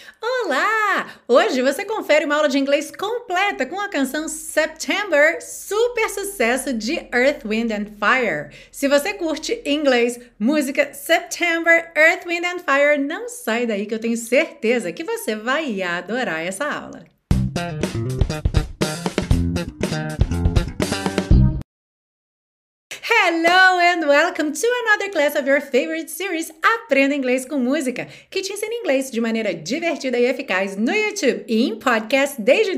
Olá! Hoje você confere uma aula de inglês completa com a canção September, super sucesso de Earth, Wind and Fire. Se você curte inglês, música September, Earth, Wind and Fire, não sai daí que eu tenho certeza que você vai adorar essa aula. Hello and welcome to another class of your favorite series Aprenda Inglês com Música, que te ensina inglês de maneira divertida e eficaz no YouTube e em podcast desde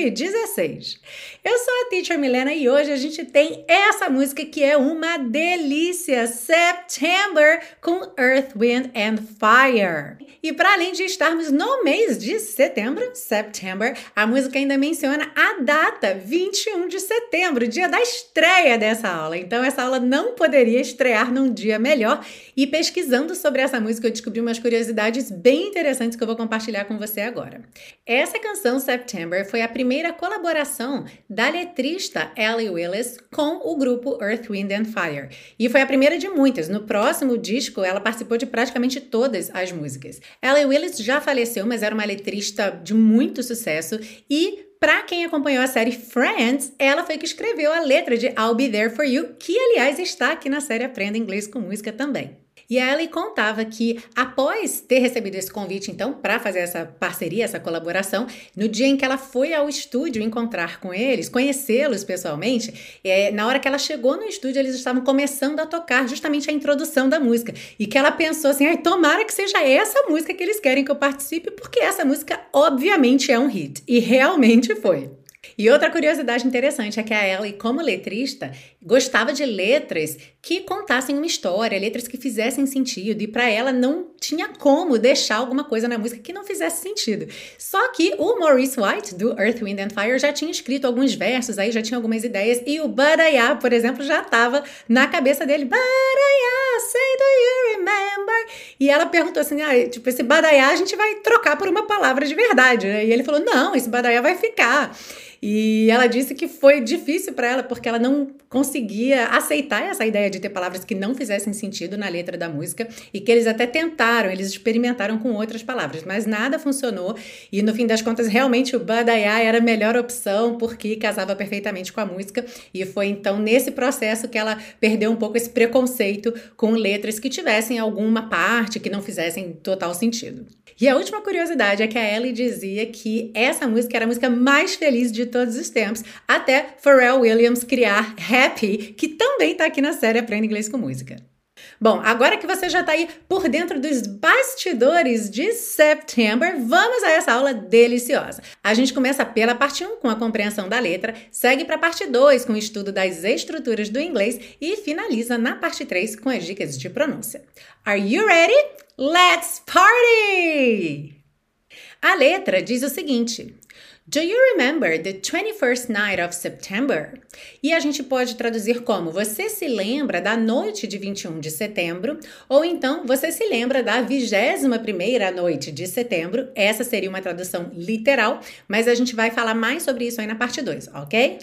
2016. Eu sou a Teacher Milena e hoje a gente tem essa música que é uma delícia, September com Earth, Wind and Fire. E para além de estarmos no mês de setembro, September, a música ainda menciona a data, 21 de setembro, dia da estreia dessa aula. Então essa aula não poderia estrear num dia melhor. E pesquisando sobre essa música eu descobri umas curiosidades bem interessantes que eu vou compartilhar com você agora. Essa canção September foi a primeira colaboração da letrista Allee Willis com o grupo Earth, Wind and Fire. E foi a primeira de muitas. No próximo disco ela participou de praticamente todas as músicas. Allee Willis já faleceu, mas era uma letrista de muito sucesso e para quem acompanhou a série Friends, ela foi que escreveu a letra de I'll Be There For You, que aliás está aqui na série Aprenda Inglês com Música também. E a Allee contava que após ter recebido esse convite, então, para fazer essa parceria, essa colaboração, no dia em que ela foi ao estúdio encontrar com eles, conhecê-los pessoalmente, na hora que ela chegou no estúdio, eles estavam começando a tocar justamente a introdução da música. E que ela pensou assim, tomara que seja essa música que eles querem que eu participe, porque essa música, obviamente, é um hit. E realmente foi. E outra curiosidade interessante é que a Allee, como letrista, gostava de letras que contassem uma história, letras que fizessem sentido, e para ela não tinha como deixar alguma coisa na música que não fizesse sentido. Só que o Maurice White, do Earth, Wind and Fire, já tinha escrito alguns versos, aí já tinha algumas ideias, e o Badaiá, por exemplo, já estava na cabeça dele. Badaiá, say do you remember? E ela perguntou assim, esse Badaiá a gente vai trocar por uma palavra de verdade, né? E ele falou, não, esse Badaiá vai ficar. E ela disse que foi difícil para ela porque ela não conseguia aceitar essa ideia de ter palavras que não fizessem sentido na letra da música e que eles até tentaram, eles experimentaram com outras palavras, mas nada funcionou e no fim das contas realmente o Badaiá era a melhor opção porque casava perfeitamente com a música e foi então nesse processo que ela perdeu um pouco esse preconceito com letras que tivessem alguma parte que não fizessem total sentido. E a última curiosidade é que a Allee dizia que essa música era a música mais feliz de todos os tempos, até Pharrell Williams criar Happy, que também está aqui na série Aprenda Inglês com Música. Bom, agora que você já está aí por dentro dos bastidores de September, vamos a essa aula deliciosa. A gente começa pela parte 1 com a compreensão da letra, segue para a parte 2 com o estudo das estruturas do inglês e finaliza na parte 3 com as dicas de pronúncia. Are you ready? Let's party! A letra diz o seguinte: Do you remember the 21st night of September? E a gente pode traduzir como você se lembra da noite de 21 de setembro, ou então você se lembra da 21ª noite de setembro. Essa seria uma tradução literal, mas a gente vai falar mais sobre isso aí na parte 2, ok?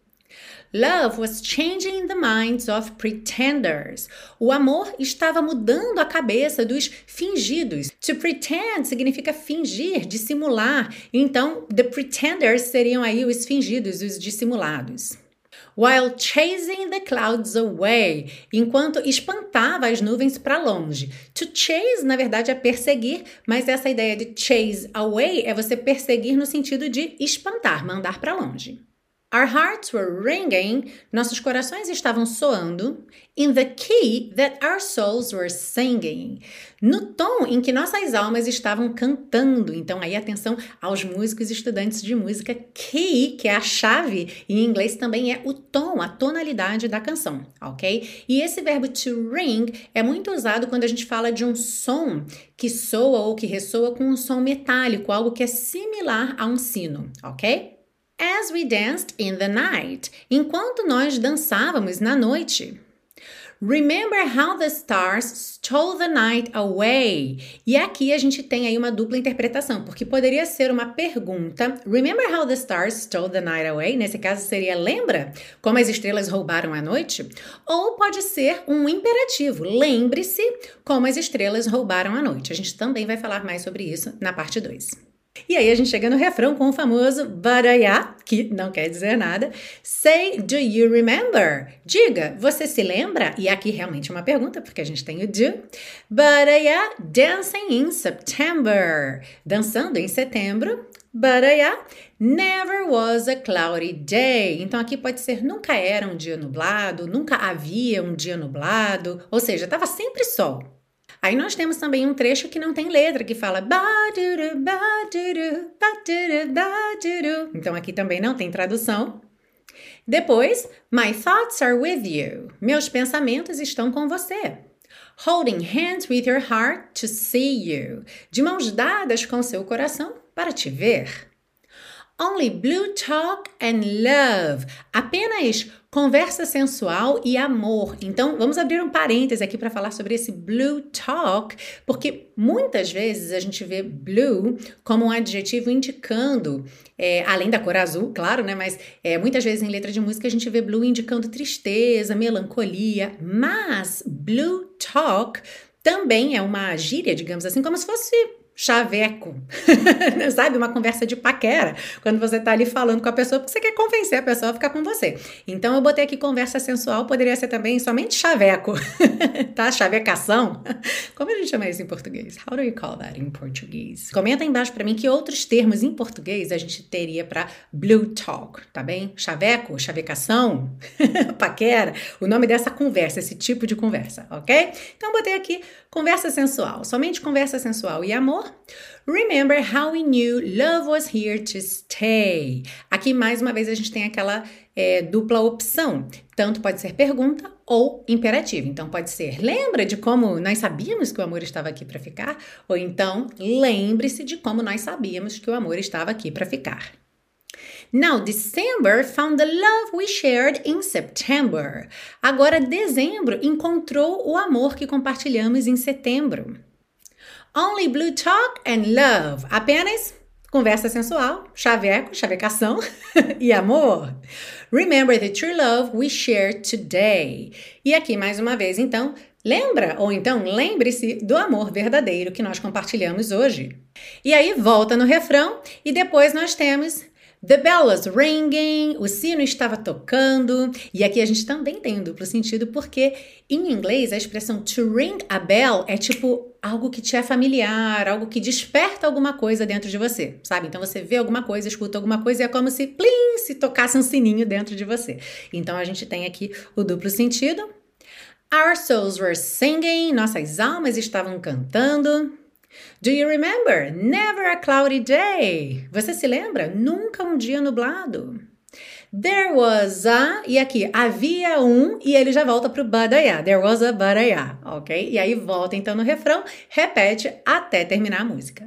Love was changing the minds of pretenders. O amor estava mudando a cabeça dos fingidos. To pretend significa fingir, dissimular. Então, the pretenders seriam aí os fingidos, os dissimulados. While chasing the clouds away, enquanto espantava as nuvens para longe. To chase, na verdade, é perseguir, mas essa ideia de chase away é você perseguir no sentido de espantar, mandar para longe. Our hearts were ringing, nossos corações estavam soando, in the key that our souls were singing, no tom em que nossas almas estavam cantando. Então aí atenção aos músicos e estudantes de música, key, que é a chave, em inglês também é o tom, a tonalidade da canção, ok? E esse verbo to ring é muito usado quando a gente fala de um som que soa ou que ressoa com um som metálico, algo que é similar a um sino, ok? As we danced in the night, enquanto nós dançávamos na noite. Remember how the stars stole the night away? E aqui a gente tem aí uma dupla interpretação, porque poderia ser uma pergunta. Remember how the stars stole the night away? Nesse caso seria, lembra como as estrelas roubaram a noite? Ou pode ser um imperativo. Lembre-se como as estrelas roubaram a noite. A gente também vai falar mais sobre isso na parte 2. E aí a gente chega no refrão com o famoso but yeah, que não quer dizer nada. Say, do you remember? Diga, você se lembra? E aqui realmente é uma pergunta, porque a gente tem o do. But yeah, dancing in September. Dançando em setembro. But yeah, never was a cloudy day. Então aqui pode ser nunca era um dia nublado, nunca havia um dia nublado, ou seja, estava sempre sol. Aí nós temos também um trecho que não tem letra, que fala ba-du-du, ba-du-du, ba-du-du, ba-du-du. Então aqui também não tem tradução. Depois, my thoughts are with you. Meus pensamentos estão com você. Holding hands with your heart to see you. De mãos dadas com seu coração para te ver. Only blue talk and love. Apenas conversa sensual e amor. Então, vamos abrir um parêntese aqui para falar sobre esse blue talk, porque muitas vezes a gente vê blue como um adjetivo indicando, além da cor azul, claro, né? Mas muitas vezes em letra de música a gente vê blue indicando tristeza, melancolia, mas blue talk também é uma gíria, digamos assim, como se fosse chaveco, sabe? Uma conversa de paquera, quando você tá ali falando com a pessoa porque você quer convencer a pessoa a ficar com você. Então eu botei aqui conversa sensual, poderia ser também somente chaveco, tá? Chavecação. Como a gente chama isso em português? How do you call that in português? Comenta aí embaixo pra mim que outros termos em português a gente teria pra blue talk, tá bem? Chaveco, chavecação, paquera, o nome dessa conversa, esse tipo de conversa, ok? Então eu botei aqui conversa sensual, somente conversa sensual e amor. Remember how we knew love was here to stay. Aqui, mais uma vez, a gente tem aquela dupla opção. Tanto pode ser pergunta ou imperativo. Então, pode ser, lembra de como nós sabíamos que o amor estava aqui para ficar? Ou então, lembre-se de como nós sabíamos que o amor estava aqui para ficar. Now, December found the love we shared in September. Agora, dezembro encontrou o amor que compartilhamos em setembro. Only blue talk and love. Apenas conversa sensual, chaveco, chavecação e amor. Remember the true love we share today. E aqui mais uma vez, então, lembra ou então lembre-se do amor verdadeiro que nós compartilhamos hoje. E aí volta no refrão e depois nós temos the bell was ringing, o sino estava tocando, e aqui a gente também tem um duplo sentido, porque em inglês a expressão to ring a bell é tipo algo que te é familiar, algo que desperta alguma coisa dentro de você, sabe? Então você vê alguma coisa, escuta alguma coisa e é como se, plim, se tocasse um sininho dentro de você. Então a gente tem aqui o duplo sentido. Our souls were singing, nossas almas estavam cantando. Do you remember? Never a cloudy day. Você se lembra? Nunca um dia nublado. There was a... E aqui, havia um... E ele já volta pro but yeah. There was a but yeah. Ok? E aí volta então no refrão. Repete até terminar a música.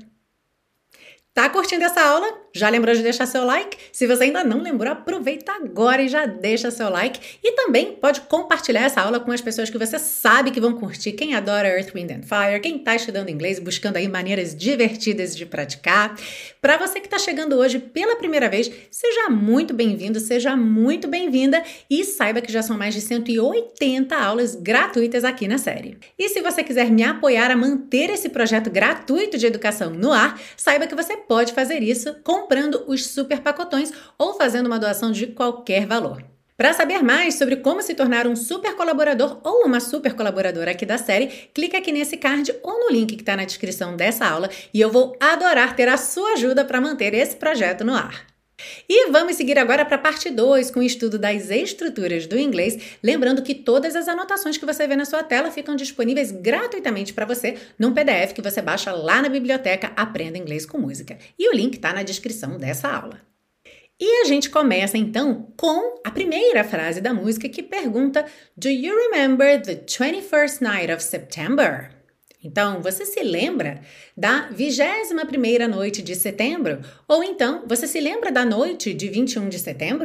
Tá curtindo essa aula? Já lembrou de deixar seu like? Se você ainda não lembrou, aproveita agora e já deixa seu like. E também pode compartilhar essa aula com as pessoas que você sabe que vão curtir. Quem adora Earth, Wind and Fire, quem tá estudando inglês, buscando aí maneiras divertidas de praticar. Para você que tá chegando hoje pela primeira vez, seja muito bem-vindo, seja muito bem-vinda e saiba que já são mais de 180 aulas gratuitas aqui na série. E se você quiser me apoiar a manter esse projeto gratuito de educação no ar, saiba que você pode fazer isso comprando os super pacotões ou fazendo uma doação de qualquer valor. Para saber mais sobre como se tornar um super colaborador ou uma super colaboradora aqui da série, clica aqui nesse card ou no link que está na descrição dessa aula e eu vou adorar ter a sua ajuda para manter esse projeto no ar. E vamos seguir agora para a parte 2 com o estudo das estruturas do inglês, lembrando que todas as anotações que você vê na sua tela ficam disponíveis gratuitamente para você num PDF que você baixa lá na biblioteca Aprenda Inglês com Música. E o link está na descrição dessa aula. E a gente começa então com a primeira frase da música que pergunta Do you remember the 21st night of September? Então, você se lembra da 21ª noite de setembro? Ou então, você se lembra da noite de 21 de setembro?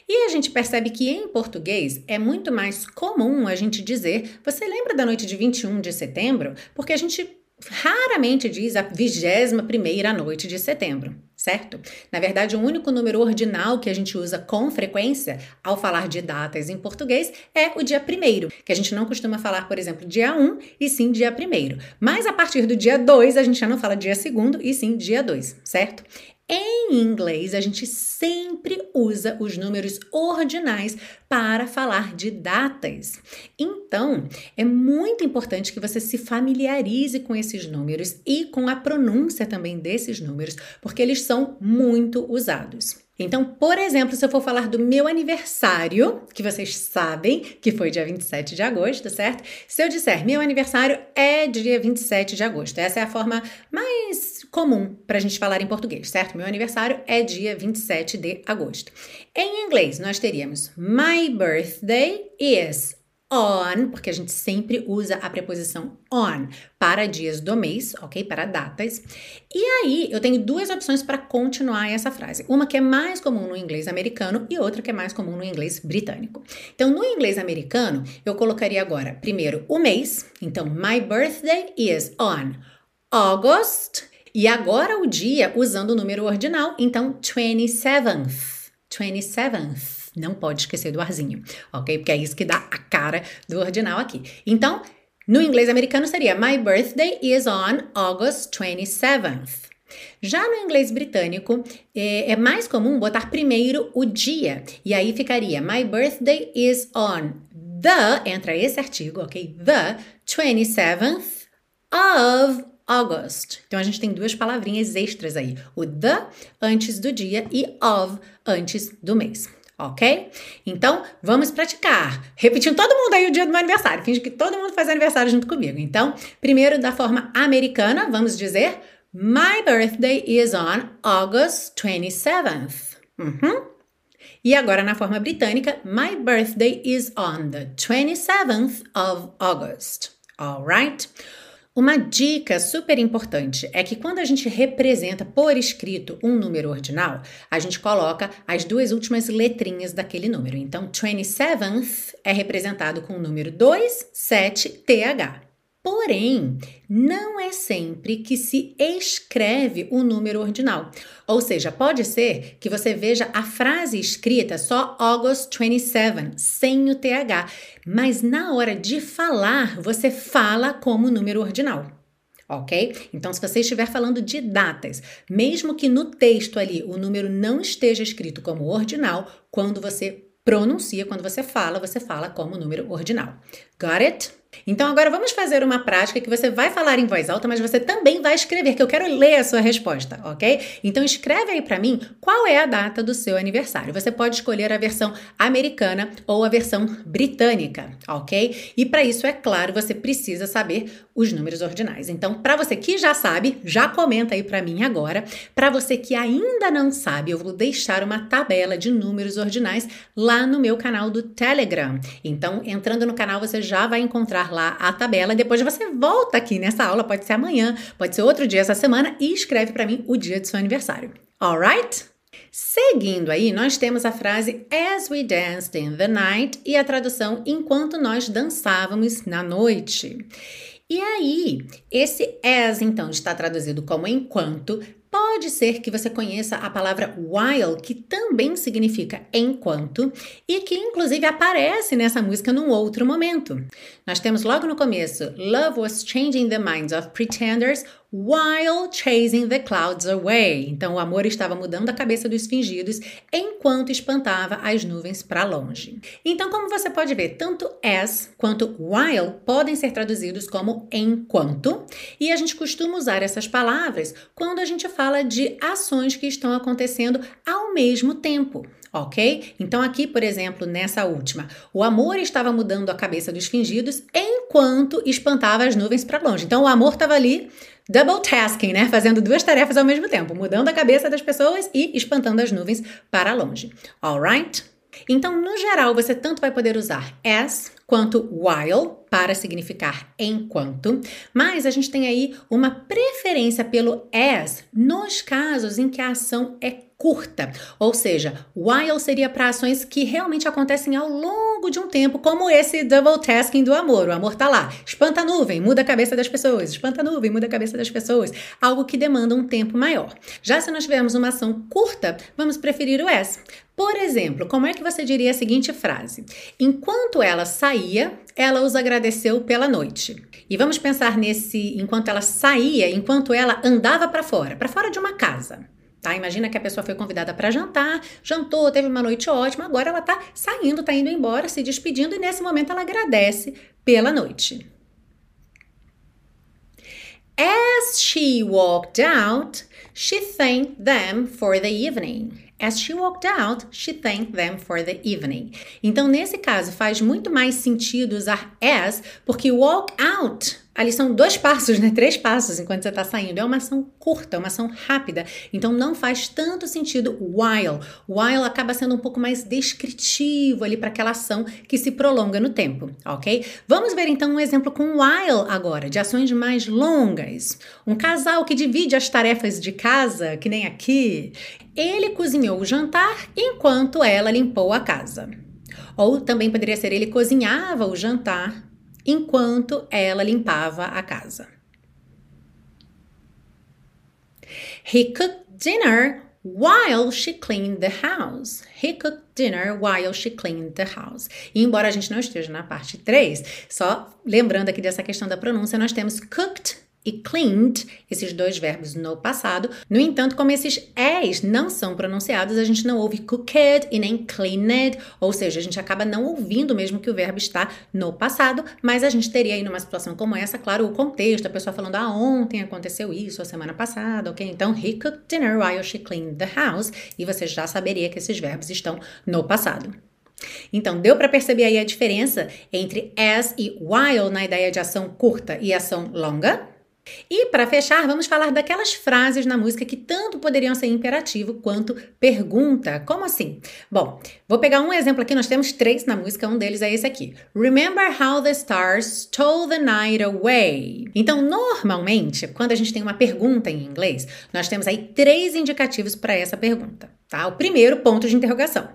E a gente percebe que em português é muito mais comum a gente dizer, você lembra da noite de 21 de setembro? Porque a gente raramente diz a 21ª noite de setembro, certo? Na verdade, o único número ordinal que a gente usa com frequência ao falar de datas em português é o dia 1º, que a gente não costuma falar, por exemplo, dia 1 e sim dia 1º. Mas a partir do dia 2, a gente já não fala dia 2º e sim dia 2, certo? Em inglês, a gente sempre usa os números ordinais para falar de datas. Então, é muito importante que você se familiarize com esses números e com a pronúncia também desses números, porque eles são muito usados. Então, por exemplo, se eu for falar do meu aniversário, que vocês sabem que foi dia 27 de agosto, certo? Se eu disser meu aniversário é dia 27 de agosto, essa é a forma mais comum para a gente falar em português, certo? Meu aniversário é dia 27 de agosto. Em inglês, nós teríamos my birthday is on, porque a gente sempre usa a preposição on para dias do mês, ok? Para datas. E aí, eu tenho duas opções para continuar essa frase. Uma que é mais comum no inglês americano e outra que é mais comum no inglês britânico. Então, no inglês americano, eu colocaria agora, primeiro, o mês. Então, my birthday is on August. E agora o dia usando o número ordinal. Então, 27th. 27th. Não pode esquecer do arzinho, ok? Porque é isso que dá a cara do ordinal aqui. Então, no inglês americano seria my birthday is on August 27th. Já no inglês britânico, é mais comum botar primeiro o dia. E aí ficaria my birthday is on entra esse artigo, ok? The 27th of August. Então, a gente tem duas palavrinhas extras aí. O the antes do dia e of antes do mês. Ok? Então, vamos praticar. Repetindo todo mundo aí o dia do meu aniversário. Finge que todo mundo faz aniversário junto comigo. Então, primeiro da forma americana, vamos dizer my birthday is on August 27th. E agora na forma britânica, my birthday is on the 27th of August. Alright? Uma dica super importante é que quando a gente representa por escrito um número ordinal, a gente coloca as duas últimas letrinhas daquele número. Então, 27th é representado com o número 27th. Porém, não é sempre que se escreve o número ordinal. Ou seja, pode ser que você veja a frase escrita só August 27, sem o TH. Mas na hora de falar, você fala como número ordinal. Ok? Então, se você estiver falando de datas, mesmo que no texto ali o número não esteja escrito como ordinal, quando você pronuncia, quando você fala como número ordinal. Got it? Então, agora vamos fazer uma prática que você vai falar em voz alta, mas você também vai escrever, que eu quero ler a sua resposta, ok? Então, escreve aí pra mim qual é a data do seu aniversário. Você pode escolher a versão americana ou a versão britânica, ok? E para isso, é claro, você precisa saber os números ordinais. Então, para você que já sabe, já comenta aí pra mim agora. Para você que ainda não sabe, eu vou deixar uma tabela de números ordinais lá no meu canal do Telegram. Então, entrando no canal, você já vai encontrar lá a tabela, depois você volta aqui nessa aula, pode ser amanhã, pode ser outro dia essa semana e escreve para mim o dia do seu aniversário. Alright? Seguindo aí, nós temos a frase As we danced in the night e a tradução enquanto nós dançávamos na noite. E aí, esse as, então, está traduzido como enquanto. Pode ser que você conheça a palavra while, que também significa enquanto, e que inclusive aparece nessa música num outro momento. Nós temos logo no começo, Love was changing the minds of pretenders while chasing the clouds away. Então, o amor estava mudando a cabeça dos fingidos enquanto espantava as nuvens para longe. Então, como você pode ver, tanto as quanto while podem ser traduzidos como enquanto, e a gente costuma usar essas palavras quando a gente fala de ações que estão acontecendo ao mesmo tempo. Ok? Então aqui, por exemplo, nessa última, o amor estava mudando a cabeça dos fingidos enquanto espantava as nuvens para longe. Então o amor estava ali double tasking, né? Fazendo duas tarefas ao mesmo tempo, mudando a cabeça das pessoas e espantando as nuvens para longe. Alright? Então, no geral, você tanto vai poder usar as quanto while, para significar enquanto, mas a gente tem aí uma preferência pelo as nos casos em que a ação é curta, ou seja, while seria para ações que realmente acontecem ao longo de um tempo, como esse double tasking do amor. O amor tá lá, espanta a nuvem, muda a cabeça das pessoas, espanta a nuvem, muda a cabeça das pessoas, algo que demanda um tempo maior. Já se nós tivermos uma ação curta, vamos preferir o as. Por exemplo, como é que você diria a seguinte frase? Enquanto ela saía, ela os agradeceu pela noite. E vamos pensar nesse enquanto ela saía, enquanto ela andava para fora de uma casa. Tá? Imagina que a pessoa foi convidada para jantar, jantou, teve uma noite ótima, agora ela tá saindo, tá indo embora, se despedindo e nesse momento ela agradece pela noite. As she walked out, she thanked them for the evening. As she walked out, she thanked them for the evening. Então, nesse caso, faz muito mais sentido usar as, porque walk out, ali são 2 passos, né? 3 passos enquanto você está saindo. É uma ação curta, uma ação rápida. Então, não faz tanto sentido while. While acaba sendo um pouco mais descritivo ali para aquela ação que se prolonga no tempo, ok? Vamos ver, então, um exemplo com while agora, de ações mais longas. Um casal que divide as tarefas de casa, que nem aqui. Ele cozinhou o jantar enquanto ela limpou a casa. Ou também poderia ser ele cozinhava o jantar enquanto ela limpava a casa. He cooked dinner while she cleaned the house. He cooked dinner while she cleaned the house. E embora a gente não esteja na parte 3, só lembrando aqui dessa questão da pronúncia, nós temos cooked e cleaned, esses 2 verbos no passado. No entanto, como esses es não são pronunciados, a gente não ouve cooked e nem cleaned, ou seja, a gente acaba não ouvindo mesmo que o verbo está no passado, mas a gente teria aí numa situação como essa, claro, o contexto, a pessoa falando, ontem aconteceu isso, a semana passada, ok? Então, he cooked dinner while she cleaned the house, e você já saberia que esses verbos estão no passado. Então, deu para perceber aí a diferença entre as e while na ideia de ação curta e ação longa? E para fechar, vamos falar daquelas frases na música que tanto poderiam ser imperativo quanto pergunta. Como assim? Bom, vou pegar um exemplo aqui, nós temos 3 na música, um deles é esse aqui. Remember how the stars stole the night away. Então, normalmente, quando a gente tem uma pergunta em inglês, nós temos aí 3 indicativos para essa pergunta, tá? O primeiro, ponto de interrogação.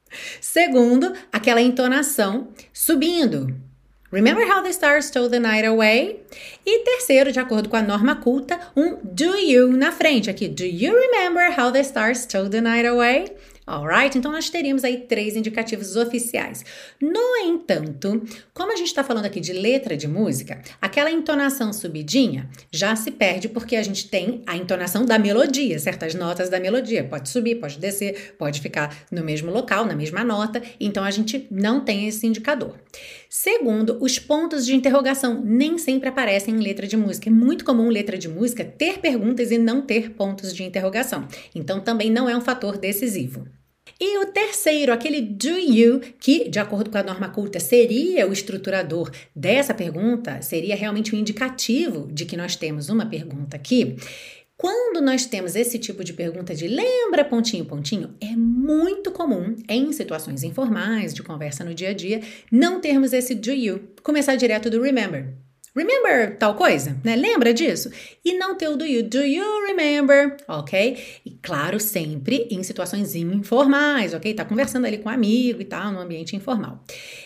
Segundo, aquela entonação subindo. Remember how the stars stole the night away? E terceiro, de acordo com a norma culta, um do you na frente aqui. Do you remember how the stars stole the night away? Alright? Então, nós teríamos aí 3 indicativos oficiais. No entanto, como a gente está falando aqui de letra de música, aquela entonação subidinha já se perde porque a gente tem a entonação da melodia, certas notas da melodia. Pode subir, pode descer, pode ficar no mesmo local, na mesma nota. Então, a gente não tem esse indicador. Segundo, os pontos de interrogação nem sempre aparecem em letra de música. É muito comum letra de música ter perguntas e não ter pontos de interrogação. Então, também não é um fator decisivo. E o terceiro, aquele do you, que, de acordo com a norma culta, seria o estruturador dessa pergunta, seria realmente um indicativo de que nós temos uma pergunta aqui. Quando nós temos esse tipo de pergunta de lembra, pontinho, pontinho, é muito comum, em situações informais, de conversa no dia a dia, não termos esse do you, começar direto do remember. Remember tal coisa, né? Lembra disso? E não ter o do you. Do you remember? Ok? E claro, sempre em situações informais, ok? Tá conversando ali com um amigo e tal, num ambiente informal.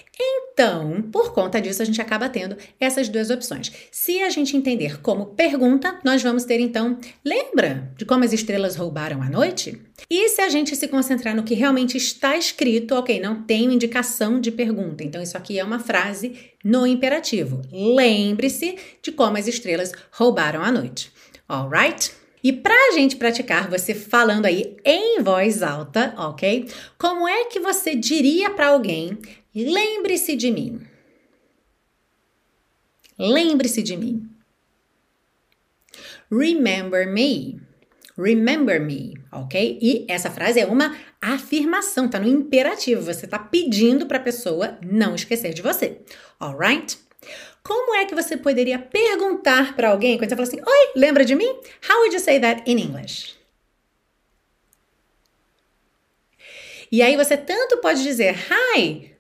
Então, por conta disso, a gente acaba tendo essas 2 opções. Se a gente entender como pergunta, nós vamos ter, então, lembra de como as estrelas roubaram a noite? E se a gente se concentrar no que realmente está escrito, ok, não tem indicação de pergunta. Então, isso aqui é uma frase no imperativo. Lembre-se de como as estrelas roubaram a noite. Alright? E para a gente praticar você falando aí em voz alta, ok? Como é que você diria para alguém, lembre-se de mim? Lembre-se de mim. Remember me. Remember me, ok? E essa frase é uma afirmação, tá no imperativo. Você tá pedindo para a pessoa não esquecer de você, alright? Como é que você poderia perguntar para alguém quando você fala assim, oi, lembra de mim? How would you say that in English? E aí você tanto pode dizer, hi,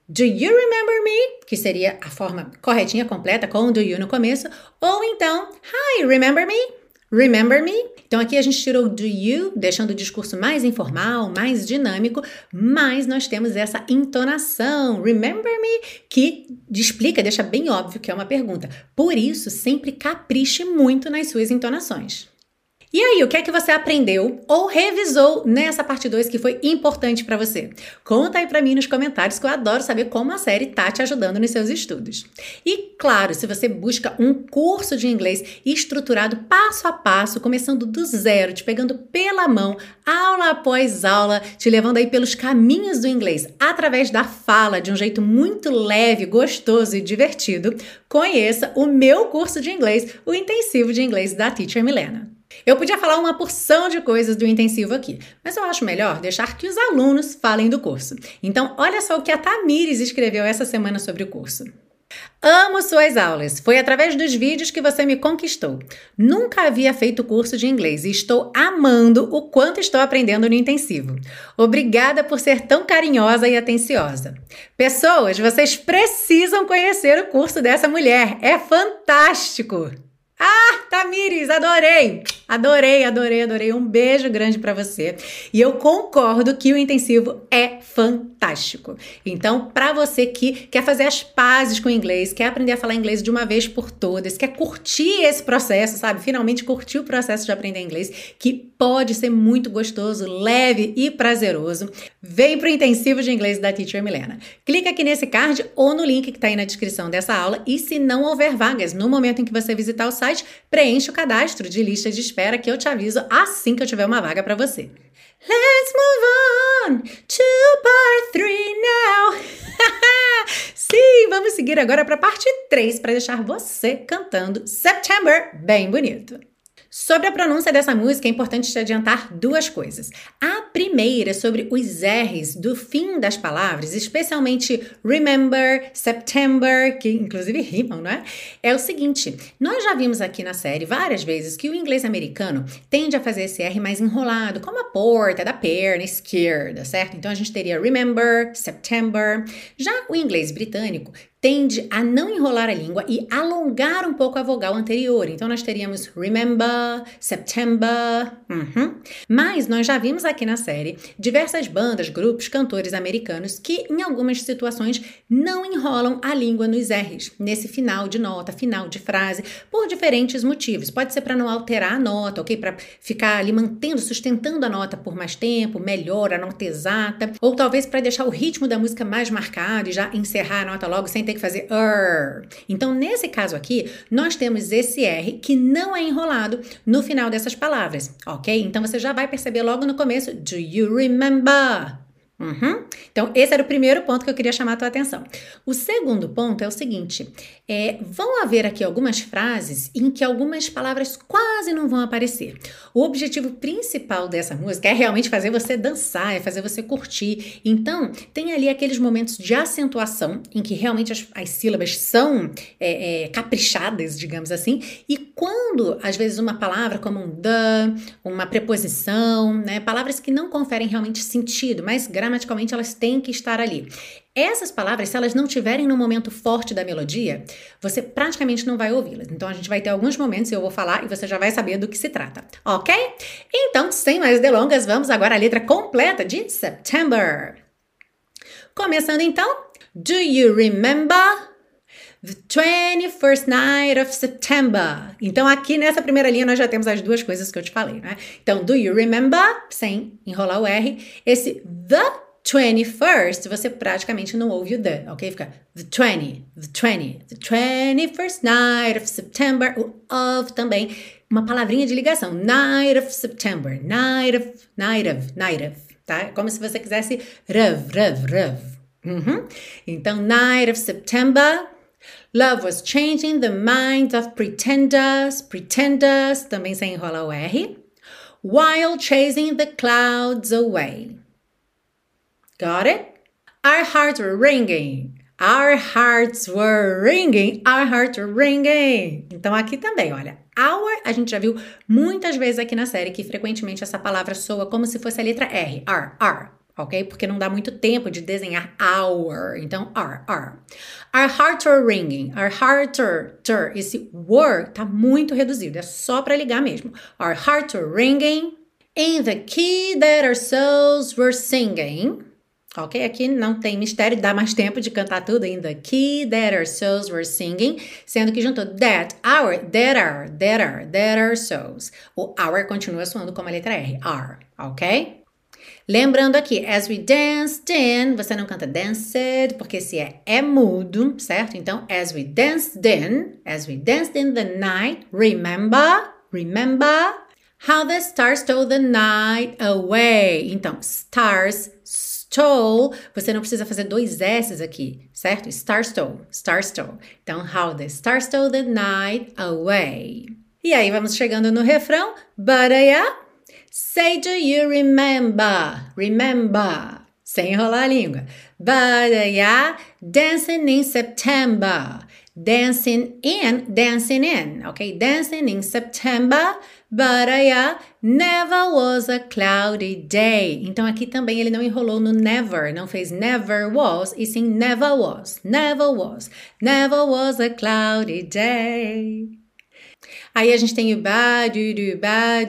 Do you remember me? Que seria a forma corretinha, completa, com do you no começo. Ou então, hi, remember me? Remember me? Então aqui a gente tirou do you, deixando o discurso mais informal, mais dinâmico, mas nós temos essa entonação, remember me, que explica, deixa bem óbvio que é uma pergunta. Por isso, sempre capriche muito nas suas entonações. E aí, o que é que você aprendeu ou revisou nessa parte 2 que foi importante para você? Conta aí para mim nos comentários que eu adoro saber como a série tá te ajudando nos seus estudos. E claro, se você busca um curso de inglês estruturado passo a passo, começando do zero, te pegando pela mão, aula após aula, te levando aí pelos caminhos do inglês, através da fala, de um jeito muito leve, gostoso e divertido, conheça o meu curso de inglês, o Intensivo de Inglês da Teacher Milena. Eu podia falar uma porção de coisas do intensivo aqui, mas eu acho melhor deixar que os alunos falem do curso. Então, olha só o que a Tamires escreveu essa semana sobre o curso. Amo suas aulas. Foi através dos vídeos que você me conquistou. Nunca havia feito curso de inglês e estou amando o quanto estou aprendendo no intensivo. Obrigada por ser tão carinhosa e atenciosa. Pessoas, vocês precisam conhecer o curso dessa mulher. É fantástico! Ah, Tamires, adorei! Adorei. Um beijo grande para você. E eu concordo que o intensivo é fantástico. Então, para você que quer fazer as pazes com o inglês, quer aprender a falar inglês de uma vez por todas, quer curtir esse processo, sabe? Finalmente curtir o processo de aprender inglês, que pode ser muito gostoso, leve e prazeroso, vem pro intensivo de inglês da Teacher Milena. Clica aqui nesse card ou no link que tá aí na descrição dessa aula e se não houver vagas, no momento em que você visitar o site, preencha o cadastro de lista de espera que eu te aviso assim que eu tiver uma vaga para você. Let's move on to part 3 now. Sim, vamos seguir agora para a parte 3 para deixar você cantando September bem bonito. Sobre a pronúncia dessa música, é importante te adiantar duas coisas. A primeira é sobre os R's do fim das palavras, especialmente remember, September, que inclusive rimam, não é? É o seguinte, nós já vimos aqui na série várias vezes que o inglês americano tende a fazer esse R mais enrolado, como a porta, da perna esquerda, certo? Então a gente teria remember, September. Já o inglês britânico tende a não enrolar a língua e alongar um pouco a vogal anterior. Então, nós teríamos remember, September. Mas nós já vimos aqui na série diversas bandas, grupos, cantores americanos que, em algumas situações, não enrolam a língua nos R's, nesse final de nota, final de frase, por diferentes motivos. Pode ser para não alterar a nota, ok? Para ficar ali mantendo, sustentando a nota por mais tempo, melhor a nota exata, ou talvez para deixar o ritmo da música mais marcado e já encerrar a nota logo sem ter que fazer Então, nesse caso aqui, nós temos esse R que não é enrolado no final dessas palavras, ok? Então, você já vai perceber logo no começo, do you remember? Então, esse era o primeiro ponto que eu queria chamar a tua atenção. O segundo ponto é o seguinte, vão haver aqui algumas frases em que algumas palavras quase não vão aparecer. O objetivo principal dessa música é realmente fazer você dançar, é fazer você curtir. Então, tem ali aqueles momentos de acentuação em que realmente as sílabas são caprichadas, digamos assim, e quando, às vezes, uma palavra como um the, uma preposição, né, palavras que não conferem realmente sentido, mas gramaticalmente elas têm que estar ali. Essas palavras, se elas não estiverem no momento forte da melodia, você praticamente não vai ouvi-las. Então, a gente vai ter alguns momentos, eu vou falar e você já vai saber do que se trata, ok? Então, sem mais delongas, vamos agora à letra completa de September. Começando então, do you remember the 21st night of September? Então, aqui nessa primeira linha, nós já temos as duas coisas que eu te falei, né? Então, do you remember, sem enrolar o R, esse the 21st, você praticamente não ouve o the, ok? Fica the 21st night of September, o of também, uma palavrinha de ligação, night of September, night of, tá? Como se você quisesse rev. Então, night of September, love was changing the minds of pretenders, também sem enrolar o R, while chasing the clouds away. Got it? Our hearts were ringing. Então, aqui também, olha, our, a gente já viu muitas vezes aqui na série que frequentemente essa palavra soa como se fosse a letra R, ok? Porque não dá muito tempo de desenhar our. Então, are. Our hearts are ringing. Our hearts are. Esse were tá muito reduzido. É só para ligar mesmo. Our hearts are ringing in the key that our souls were singing. Ok? Aqui não tem mistério. Dá mais tempo de cantar tudo. In the key that our souls were singing. Sendo que juntou that, our, that our souls. O our continua soando como a letra R. Are. Ok? Lembrando aqui, as we danced in, você não canta danced, porque esse é mudo, certo? Então, as we danced in the night, remember how the stars stole the night away. Então, stars, stole, você não precisa fazer 2 S's aqui, certo? Star stole. Então, how the stars stole the night away. E aí, vamos chegando no refrão, but say, do you remember? Sem enrolar a língua. But dancing in September. Dancing in, ok? Dancing in September. But never was a cloudy day. Então aqui também ele não enrolou no never, não fez never was, e sim never was. Never was a cloudy day. Aí a gente tem o ba-du-du,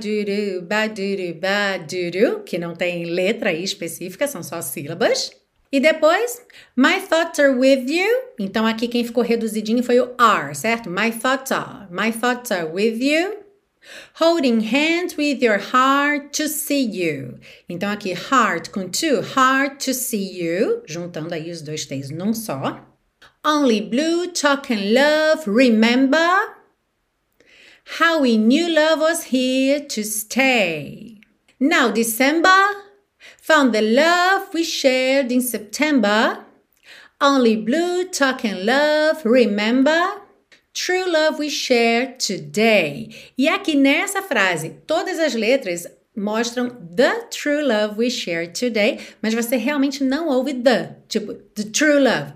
que não tem letra aí específica, são só sílabas. E depois, my thoughts are with you. Então aqui quem ficou reduzidinho foi o are, certo? My thoughts are with you. Holding hands with your heart to see you. Então aqui heart com to, heart to see you. Juntando aí os 2 T's num só. Only blue, talk and love, remember how we knew love was here to stay. Now December found the love we shared in September. Only blue, talk and love, remember true love we share today. E aqui nessa frase, todas as letras mostram the true love we share today, mas você realmente não ouve the, tipo, the true love,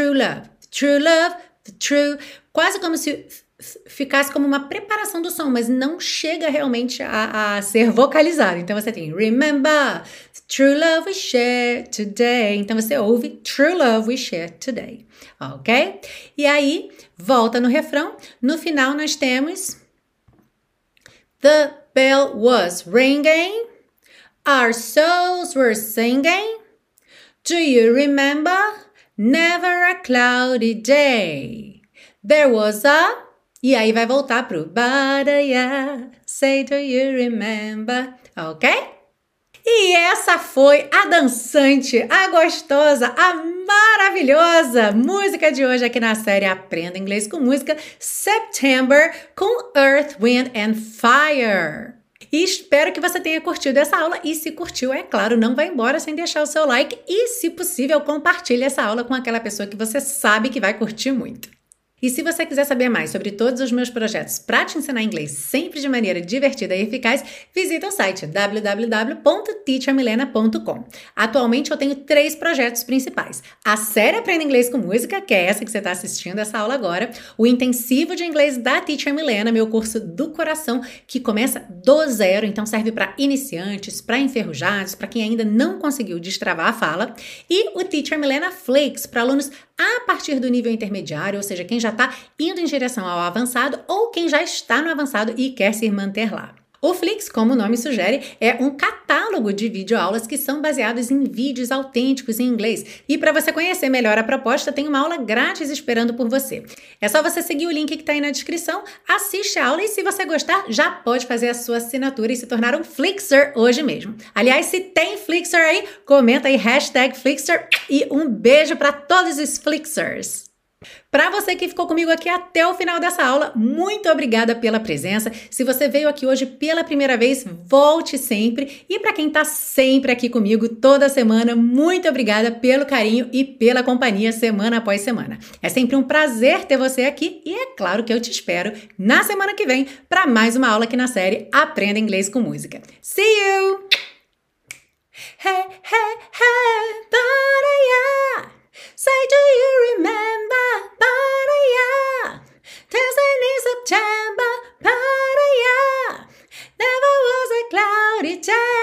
quase como se ficasse como uma preparação do som, mas não chega realmente a ser vocalizado. Então você tem remember, true love we share today. Então você ouve true love we share today, ok? E aí, volta no refrão. No final nós temos the bell was ringing, our souls were singing. Do you remember? Never a cloudy day. There was a... E aí vai voltar pro but say do you remember, ok? E essa foi a dançante, a gostosa, a maravilhosa música de hoje aqui na série Aprenda Inglês com Música September com Earth, Wind and Fire. E espero que você tenha curtido essa aula e se curtiu, é claro, não vai embora sem deixar o seu like e, se possível, compartilhe essa aula com aquela pessoa que você sabe que vai curtir muito. E se você quiser saber mais sobre todos os meus projetos para te ensinar inglês sempre de maneira divertida e eficaz, visita o site www.teachermilena.com. Atualmente eu tenho 3 projetos principais. A série Aprenda Inglês com Música, que é essa que você está assistindo essa aula agora, o intensivo de inglês da Teacher Milena, meu curso do coração, que começa do zero, então serve para iniciantes, para enferrujados, para quem ainda não conseguiu destravar a fala, e o Teacher Milena Flix, para alunos a partir do nível intermediário, ou seja, quem já está indo em direção ao avançado ou quem já está no avançado e quer se manter lá. O Flix, como o nome sugere, é um catálogo de videoaulas que são baseados em vídeos autênticos em inglês. E para você conhecer melhor a proposta, tem uma aula grátis esperando por você. É só você seguir o link que está aí na descrição, assiste a aula e se você gostar, já pode fazer a sua assinatura e se tornar um Flixer hoje mesmo. Aliás, se tem Flixer aí, comenta aí #Flixer e um beijo para todos os Flixers. Para você que ficou comigo aqui até o final dessa aula, muito obrigada pela presença. Se você veio aqui hoje pela primeira vez, volte sempre. E para quem está sempre aqui comigo toda semana, muito obrigada pelo carinho e pela companhia semana após semana. É sempre um prazer ter você aqui e é claro que eu te espero na semana que vem para mais uma aula aqui na série Aprenda Inglês com Música. See you! Hey, hey, hey, but say, do you remember? Dancing in September, never was a cloudy day.